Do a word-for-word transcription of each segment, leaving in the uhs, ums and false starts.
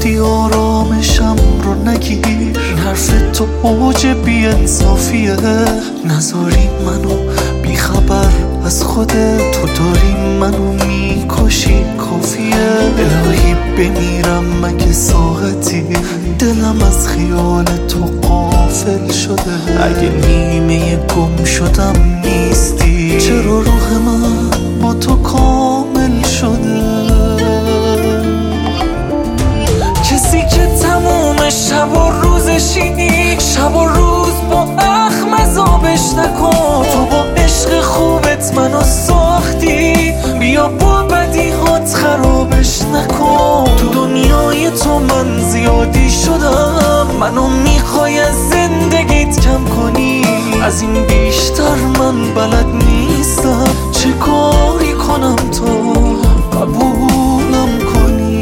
گفتی آرامشم رو نگیر، حرف تو اوج بی انصافیه. نذاری منو بی خبر از خودت، تو داری منو میکشی کافیه. الهی بمیرم مگه ساعتی، دلم از خیال تو غافل شده. اگه نیمه گم شدم نیستی، چرا روح من با تو کامل شده؟ کسی که تموم شب و روزشینی، شب و روز با اخم عذابش نکن. تو با عشق خوبت منو ساختی، بیا با بدیهات خرابش نکن. تو دنیای تو من زیادی شدم، منو میخوای از زندگیت کم کنی. از این بیشتر من بلد نیستم، چه کاری کنم تو قبولم کنی.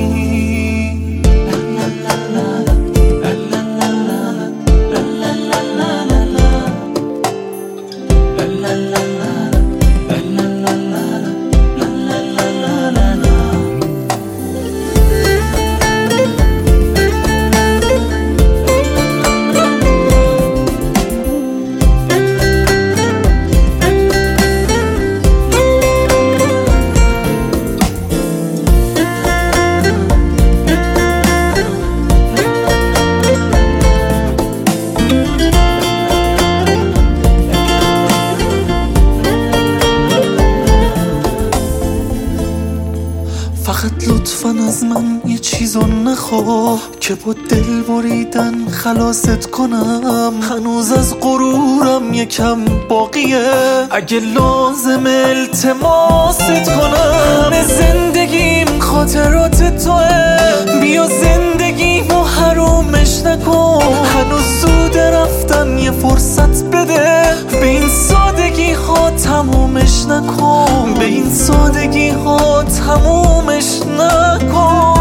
فقط لطفاً از من یه چیزو نخواه که با دل بریدن خلاصت کنم. هنوز از غرورم یکم باقیه، اگه لازم التماست کنم. همه زندگیم خاطرات توه، بیا زندگیمو حرومش نکن. هنوز زود رفتن یه فرصت بده، به این سادگی ها تمومش نکن. به این سادگی ها تمومش نکن.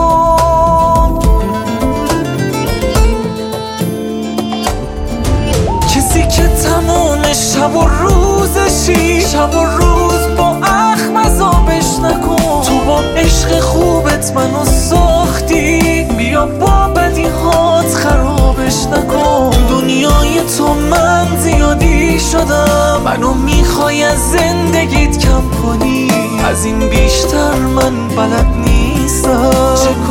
کسی که تمام شب و روزشی، شب و روز با اخم عذابش نکن. تو با عشق خوبت منو ساختی، بیا با بدیهات خرابش نکن. دنیای تو من زیادی شدم، منو میخوای از زندگیت کم کنی. از این بیشتر من بلد نیستم،